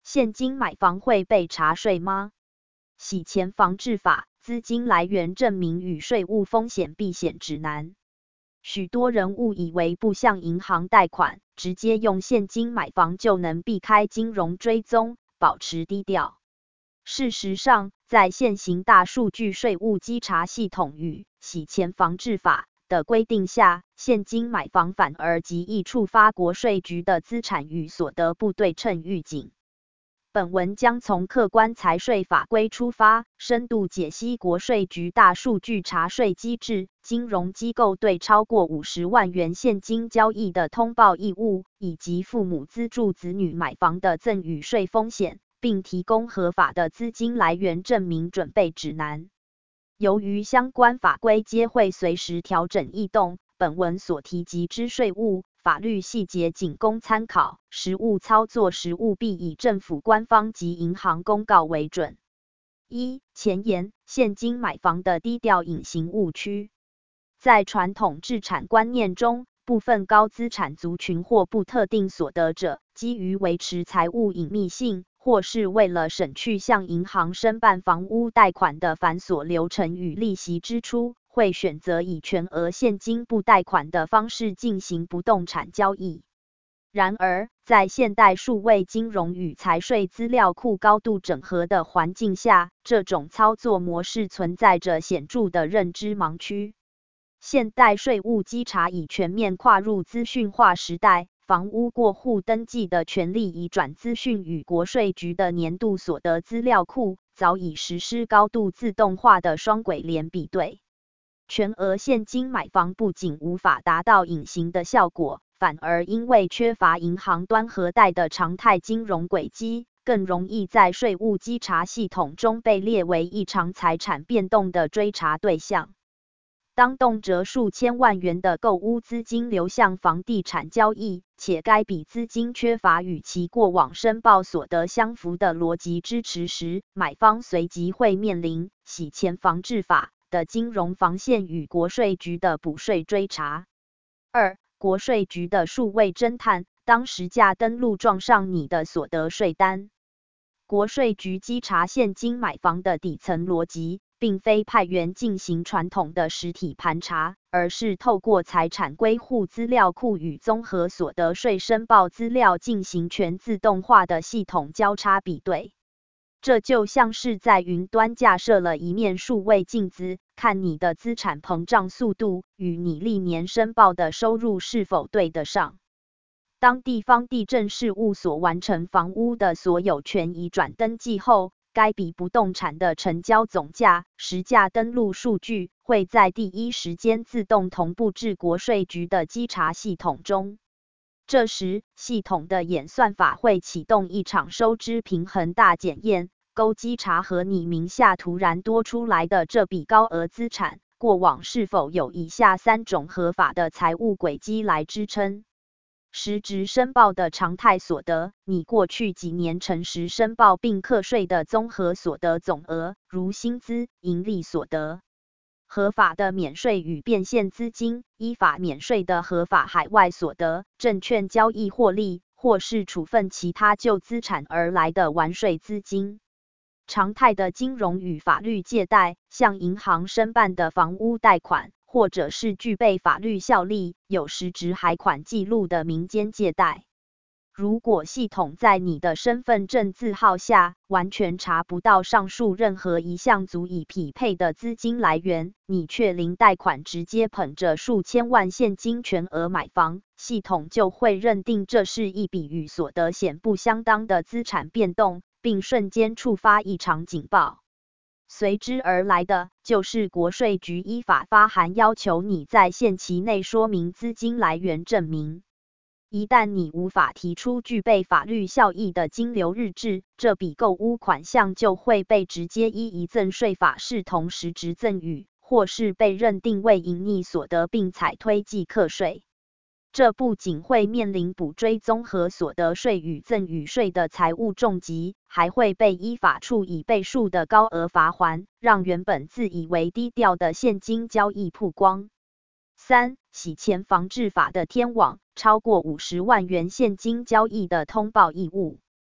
现金买房会被查税吗？洗钱防治法资金来源证明与税务风险避险指南。许多人误以为不向银行贷款，直接用现金买房就能避开金融追踪，保持低调。事实上，在现行大数据税务稽查系统与洗钱防治法的规定下，现金买房反而极易触发国税局的资产与所得不对称预警。本文将从客观财税法规出发，深度解析国税局大数据查税机制、金融机构对超过50万元现金交易的通报义务，以及父母资助子女买房的赠与税风险，并提供合法的资金来源证明准备指南。由于相关法规皆会随时调整异动，本文所提及之税务法律细节仅供参考，实务操作时务必以政府官方及银行公告为准。前言：现金买房的低调隐形误区。在传统置产观念中，部分高资产族群或不特定所得者，基于维持财务隐秘性，或是为了省去向银行申办房屋贷款的繁琐流程与利息支出，会选择以全额现金不贷款的方式进行不动产交易。然而，在现代数位金融与财税资料库高度整合的环境下，这种操作模式存在着显著的认知盲区。现代税务稽查已全面跨入资讯化时代，房屋过户登记的权利移转资讯与国税局的年度所得资料库早已实施高度自动化的双轨联比对。全额现金买房不仅无法达到隐形的效果，反而因为缺乏银行端核贷的常态金融轨迹，更容易在税务稽查系统中被列为异常财产变动的追查对象。当动辄数千万元的购屋资金流向房地产交易，且该笔资金缺乏与其过往申报所得相符的逻辑支持时，买方随即会面临洗钱防治法的金融防线与国税局的补税追查。国税局的数位侦探，当实价登录撞上你的所得税单。国税局稽查现金买房的底层逻辑，并非派员进行传统的实体盘查，而是透过财产归户资料库与综合所得税申报资料进行全自动化的系统交叉比对。这就像是在云端架设了一面数位镜子，看你的资产膨胀速度与你历年申报的收入是否对得上。当地方地政事务所完成房屋的所有权移转登记后，该笔不动产的成交总价、实价登录数据会在第一时间自动同步至国税局的稽查系统中。这时，系统的演算法会启动一场收支平衡大检验，勾稽查和你名下突然多出来的这笔高额资产，过往是否有以下3种合法的财务轨迹来支撑。实质申报的常态所得，你过去几年诚实申报并课税的综合所得总额，如薪资、盈利所得。合法的免税与变现资金，依法免税的合法海外所得，证券交易获利，或是处分其他就资产而来的完税资金。常态的金融与法律借贷，向银行申办的房屋贷款，或者是具备法律效力、有实质还款记录的民间借贷。如果系统在你的身份证字号下完全查不到上述任何一项足以匹配的资金来源，你却零贷款直接捧着数千万现金全额买房，系统就会认定这是一笔与所得显不相当的资产变动，并瞬间触发异常警报。随之而来的，就是国税局依法发函要求你在限期内说明资金来源证明。一旦你无法提出具备法律效益的金流日志，这笔购屋款项就会被直接依遗赠税法视同实质赠与，或是被认定为营利所得并采推计课税。这不仅会面临补追综合所得税与赠与税的财务重击，还会被依法处以倍数的高额罚锾，让原本自以为低调的现金交易曝光。洗钱防治法的天网，超过50万元现金交易的通报义务。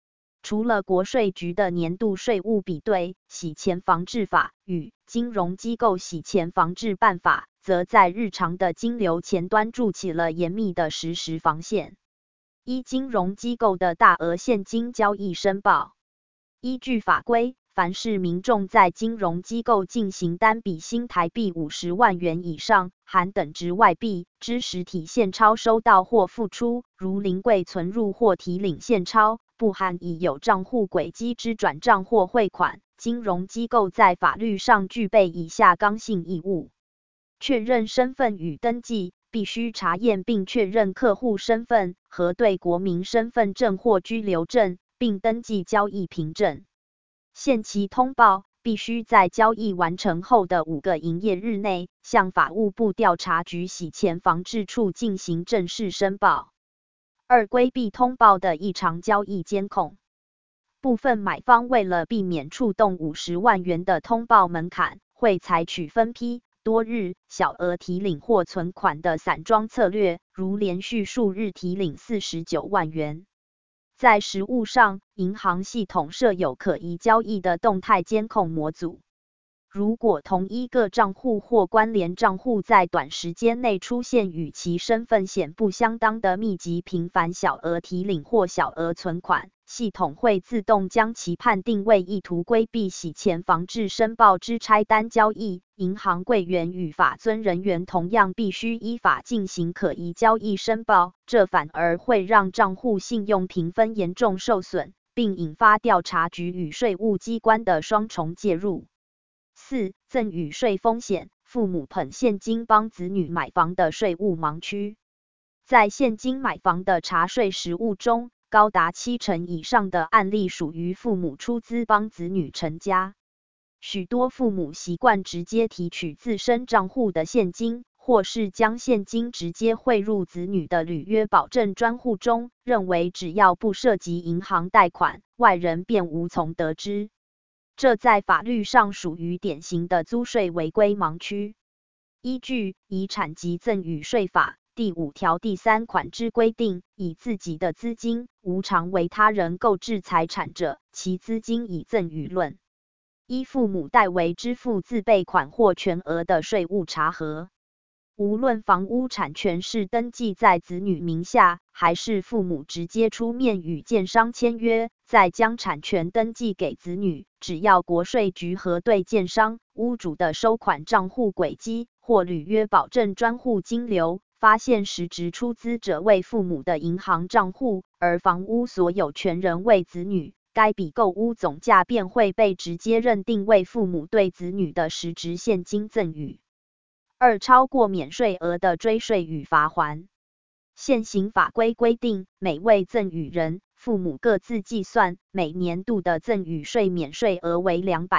除了国税局的年度税务比对洗钱防治法与金融机构洗钱防治办法，则在日常的金流前端筑起了严密的实时防线。依金融机构的大额现金交易申报，依据法规，凡是民众在金融机构进行单笔新台币50万元以上含等值外币之实体现钞收到或付出，如临柜存入或提领现钞，不含已有账户轨迹之转账或汇款，金融机构在法律上具备以下刚性义务：确认身份与登记，必须查验并确认客户身份，核对国民身份证或居留证，并登记交易凭证。限期通报，必须在交易完成后的5个营业日内，向法务部调查局洗钱防治处进行正式申报。2、规避通报的异常交易监控。部分买方为了避免触动50万元的通报门槛，会采取分批、多日、小额提领或存款的散装策略，如连续数日提领49万元。在实务上，银行系统设有可疑交易的动态监控模组。如果同一个账户或关联账户在短时间内出现与其身份显不相当的密集频繁小额提领或小额存款，系统会自动将其判定为意图规避洗钱防治申报之拆单交易。银行柜员与法遵人员同样必须依法进行可疑交易申报，这反而会让账户信用评分严重受损，并引发调查局与税务机关的双重介入。4、赠与税风险，父母捧现金帮子女买房的税务盲区。在现金买房的查税实务中，高达70%以上的案例属于父母出资帮子女成家。许多父母习惯直接提取自身账户的现金，或是将现金直接汇入子女的履约保证专户中，认为只要不涉及银行贷款，外人便无从得知。这在法律上属于典型的租税违规盲区。依据《遗产及赠与税法》第5条第3款之规定，以自己的资金无偿为他人购置财产者，其资金以赠与论。依父母代为支付自备款或全额的税务查核。无论房屋产权是登记在子女名下，还是父母直接出面与建商签约，再将产权登记给子女，只要国税局核对建商、屋主的收款账户轨迹或履约保证专户金流，发现实质出资者为父母的银行账户，而房屋所有权人为子女，该笔购屋总价便会被直接认定为父母对子女的实质现金赠与。2、超过免税额的追税与罚锾。现行法规规定，每位赠与人，父母各自计算，每年度的赠与税免税额为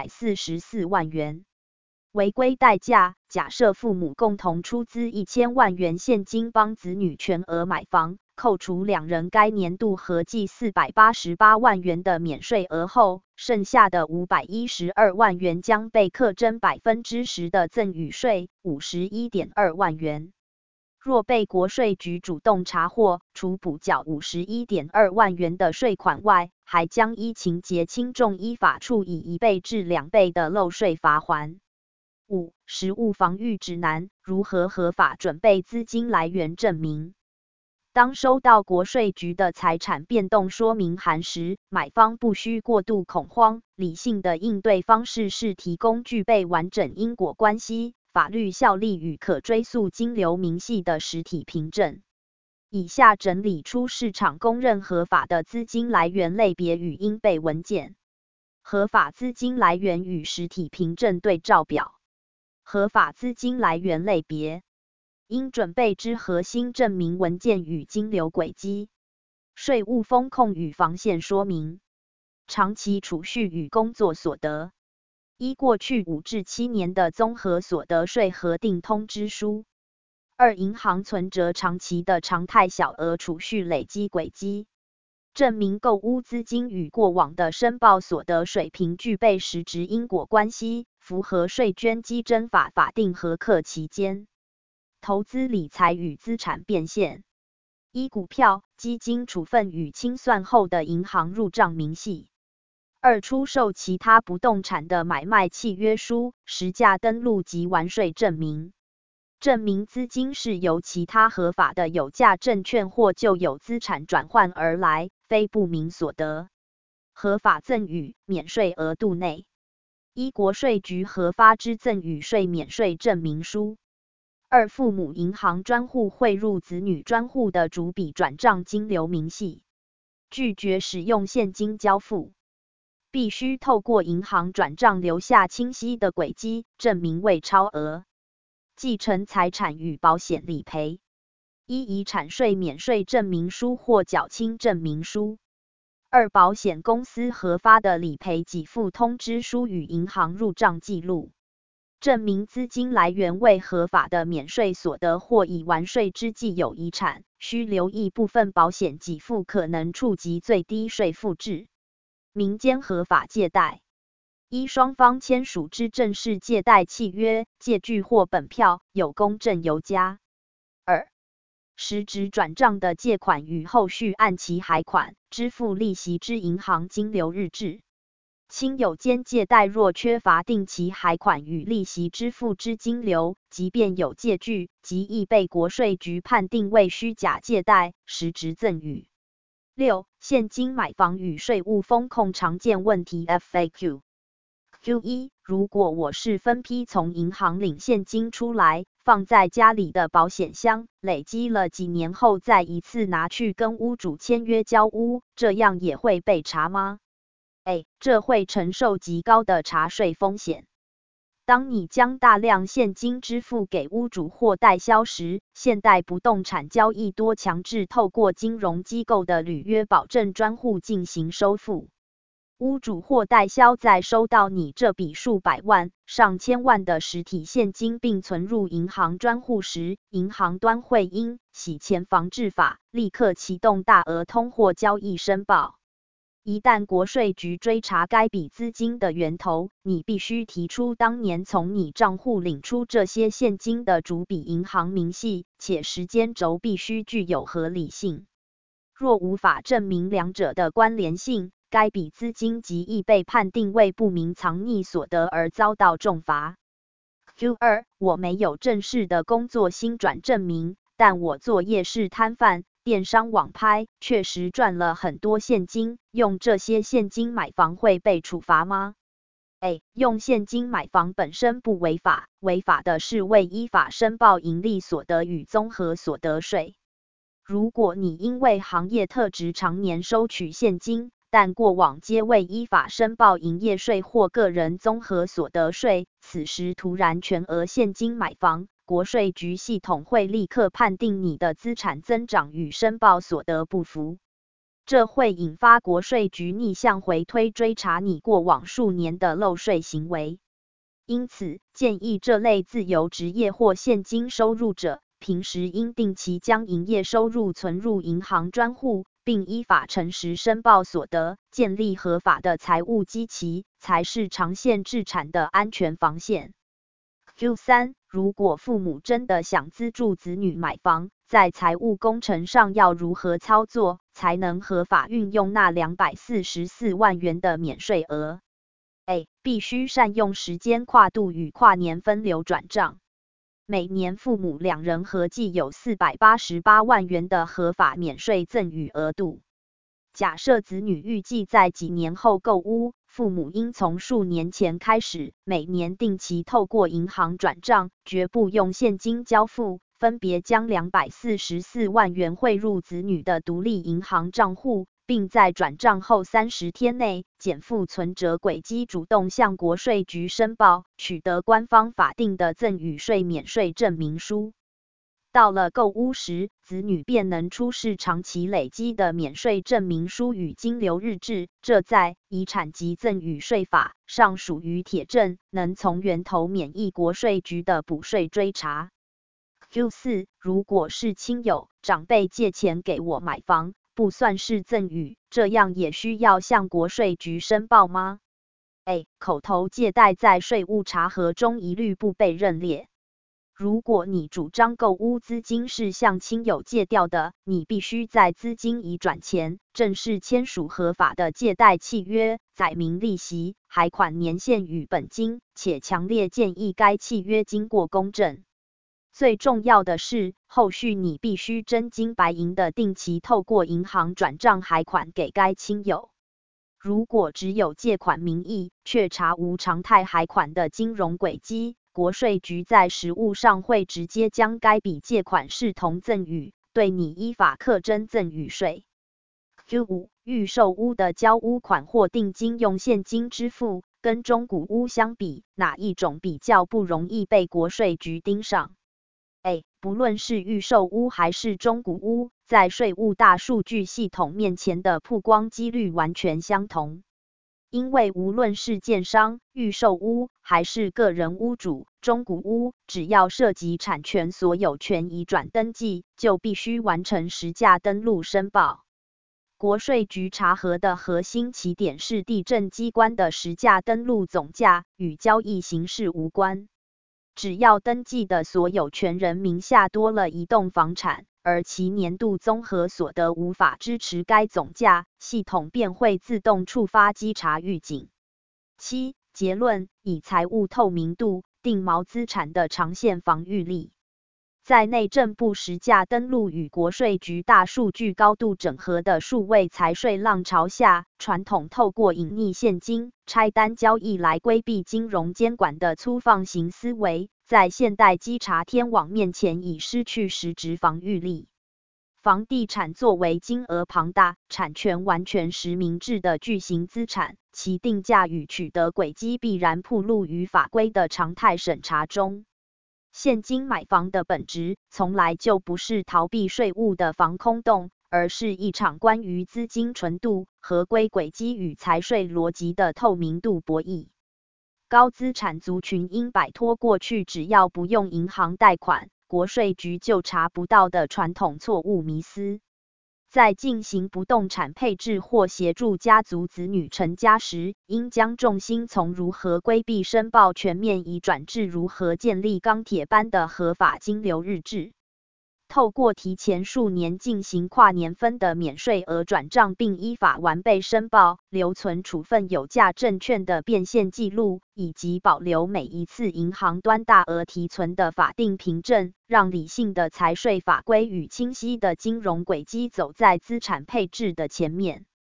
244万元。违规代价：假设父母共同出资1000万元现金帮子女全额买房，扣除两人该年度合计488万元的免税额后，剩下的512万元将被课征10%的赠与税，51.2万元。若被国税局主动查获，除补缴51.2万元的税款外，还将依情节轻重依法处以1倍至2倍的漏税罚锾。5、实务防御指南：如何合法准备资金来源证明。当收到国税局的财产变动说明函时，买方不需过度恐慌，理性的应对方式是提供具备完整因果关系、法律效力与可追溯金流明细的实体凭证。以下整理出市场公认合法的资金来源类别与应备文件。合法资金来源与实体凭证对照表。合法资金来源类别。应准备之核心证明文件与金流轨迹。税务风控与防线说明。长期储蓄与工作所得。依过去5至7年的综合所得税核定通知书。2、银行存折长期的常态小额储蓄累积轨迹。证明购屋资金与过往的申报所得水平具备实质因果关系，符合税捐稽征法法定核课期间。投资理财与资产变现。 一、股票、基金处分与清算后的银行入账明细。二、出售其他不动产的买卖契约书、实价登录及完税证明。证明资金是由其他合法的有价证券或旧有资产转换而来，非不明所得。合法赠与免税额度内，依国税局核发之赠与税免税证明书。二、父母银行专户汇入子女专户的逐笔转账金流明细。拒绝使用现金交付，必须透过银行转账留下清晰的轨迹，证明未超额。继承财产与保险理赔。一、遗产税免税证明书或缴清证明书。二、保险公司核发的理赔给付通知书与银行入账记录，证明资金来源为合法的免税所得或已完税之既有遗产，需留意部分保险给付可能触及最低税负制。民间合法借贷。依双方签署之正式借贷契约、借据或本票，有公证由加。二、实质转账的借款与后续按期还款、支付利息之银行金流日志。亲友间借贷若缺乏定期还款与利息支付之金流，即便有借据，即亦被国税局判定为虚假借贷、实质赠与。六、现金买房与税务风控常见问题 FAQ。Q1 如果我是分批从银行领现金出来，放在家里的保险箱，累积了几年后再一次拿去跟屋主签约交屋，这样也会被查吗？A. 这会承受极高的查税风险。当你将大量现金支付给屋主或代销时，现代不动产交易多强制透过金融机构的履约保证专户进行收付。屋主或代销在收到你这笔数百万、上千万的实体现金并存入银行专户时，银行端会因洗钱防治法立刻启动大额通货交易申报。一旦国税局追查该笔资金的源头，你必须提出当年从你账户领出这些现金的逐笔银行明细，且时间轴必须具有合理性。若无法证明两者的关联性，该笔资金即亦被判定为不明藏匿所得而遭到重罚。Q2 我没有正式的工作薪转证明，但我做夜市摊贩、电商网拍，确实赚了很多现金，用这些现金买房会被处罚吗？A. 用现金买房本身不违法，违法的是未依法申报盈利所得与综合所得税。如果你因为行业特质常年收取现金，但过往皆未依法申报营业税或个人综合所得税，此时突然全额现金买房，国税局系统会立刻判定你的资产增长与申报所得不符，这会引发国税局逆向回推追查你过往数年的漏税行为。因此，建议这类自由职业或现金收入者，平时应定期将营业收入存入银行专户，并依法诚实申报所得，建立合法的财务基期，才是长线置产的安全防线。Q3 如果父母真的想资助子女买房，在财务工程上要如何操作，才能合法运用那244万元的免税额？A. 必须善用时间跨度与跨年分流转账。每年父母两人合计有488万元的合法免税赠与额度。假设子女预计在几年后购屋，父母应从数年前开始，每年定期透过银行转账，绝不用现金交付，分别将244万元汇入子女的独立银行账户，并在转账后30天内减负存折轨迹主动向国税局申报，取得官方法定的赠与税免税证明书。到了购屋时，子女便能出示长期累积的免税证明书与金流日志，这在遗产及赠与税法上属于铁证，能从源头免疫国税局的补税追查。Q4 如果是亲友、长辈借钱给我买房，不算是赠与，这样也需要向国税局申报吗？A. 口头借贷在税务查核中一律不被认列。 如果你主张购屋资金是向亲友借调的，你必须在资金移转前正式签署合法的借贷契约，载明利息、还款年限与本金，且强烈建议该契约经过公证。最重要的是，后续你必须真金白银的定期透过银行转账还款给该亲友。如果只有借款名义，却查无常态还款的金融轨迹，国税局在实务上会直接将该笔借款视同赠与，对你依法课征赠与税。Q5. 预售屋的交屋款或定金用现金支付，跟中古屋相比，哪一种比较不容易被国税局盯上？A. 不论是预售屋还是中古屋，在税务大数据系统面前的曝光几率完全相同。因为无论是建商、预售屋还是个人屋主，中古屋只要涉及产权所有权移转登记，就必须完成实价登录申报。国税局查核的核心起点是地政机关的实价登录总价，与交易形式无关。只要登记的所有权人名下多了一栋房产，而其年度综合所得无法支持该总价，系统便会自动触发稽查预警。7. 结论：以财务透明度定锚资产的长线防御力。在内政部实价登录与国税局大数据高度整合的数位财税浪潮下，传统透过隐匿现金、拆单交易来规避金融监管的粗放型思维，在现代稽查天网面前已失去实质防御力。房地产作为金额庞大、产权完全实名制的巨型资产，其定价与取得轨迹必然暴露于法规的常态审查中。现金买房的本质，从来就不是逃避税务的防空洞，而是一场关于资金纯度、合规轨迹与财税逻辑的透明度博弈。高资产族群应摆脱过去只要不用银行贷款，国税局就查不到的传统错误迷思。在进行不动产配置或协助家族子女成家时，应将重心从如何规避申报全面移转至如何建立钢铁般的合法金流日志。透过提前数年进行跨年分的免税额转账，并依法完备申报，留存处分有价证券的变现记录，以及保留每一次银行端大额提存的法定凭证，让理性的财税法规与清晰的金融轨迹走在资产配置的前面。